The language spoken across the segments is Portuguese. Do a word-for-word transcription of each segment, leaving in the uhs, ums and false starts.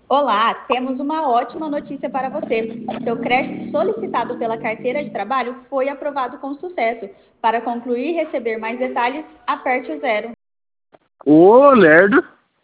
Olá, temos uma ótima notícia para você. Seu crédito solicitado pela carteira de trabalho foi aprovado com sucesso. Para concluir e receber mais detalhes, aperte o zero. Ô, lerdo.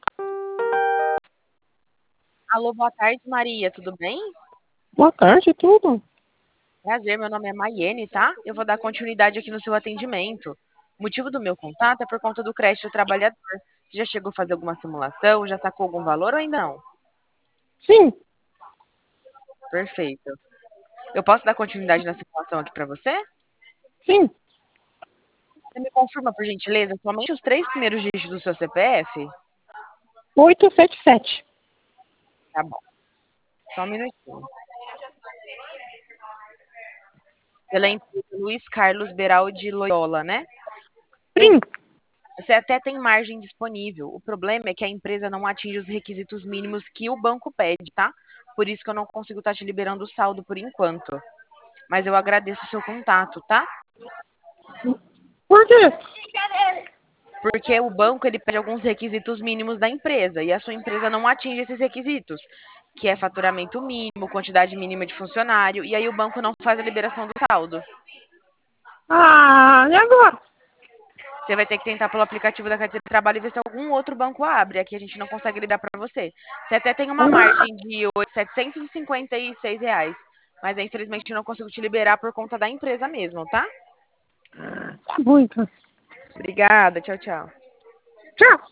Alô, boa tarde, Maria, tudo bem? Boa tarde, tudo. Prazer, meu nome é Maiene, tá? Eu vou dar continuidade aqui no seu atendimento. O motivo do meu contato é por conta do crédito trabalhador. Você já chegou a fazer alguma simulação? Já sacou algum valor ou ainda não? Sim, Perfeito. Eu posso dar continuidade na simulação aqui para você? sim. Você me confirma, por gentileza, somente os três primeiros dígitos do seu C P F? oito sete sete. Tá bom. Só um minutinho. Pela empresa Luiz Carlos Beraldi Loyola, né? Bem, Sim. você até tem margem disponível. O problema é que a empresa não atinge os requisitos mínimos que o banco pede, tá? Por isso que eu não consigo estar te liberando o saldo por enquanto. Mas eu agradeço o seu contato, tá? Por quê? Porque o banco ele pede alguns requisitos mínimos da empresa e a sua empresa não atinge esses requisitos, que é faturamento mínimo, quantidade mínima de funcionário, e aí o banco não faz a liberação do saldo. Ah, e agora? Você vai ter que tentar pelo aplicativo da carteira de trabalho e ver se algum outro banco abre. Aqui a gente não consegue liberar para você. Você até tem uma margem de setecentos e cinquenta e seis reais. Mas infelizmente eu não consigo te liberar por conta da empresa mesmo, tá? Tá bom, então. Obrigada, tchau, tchau. Tchau.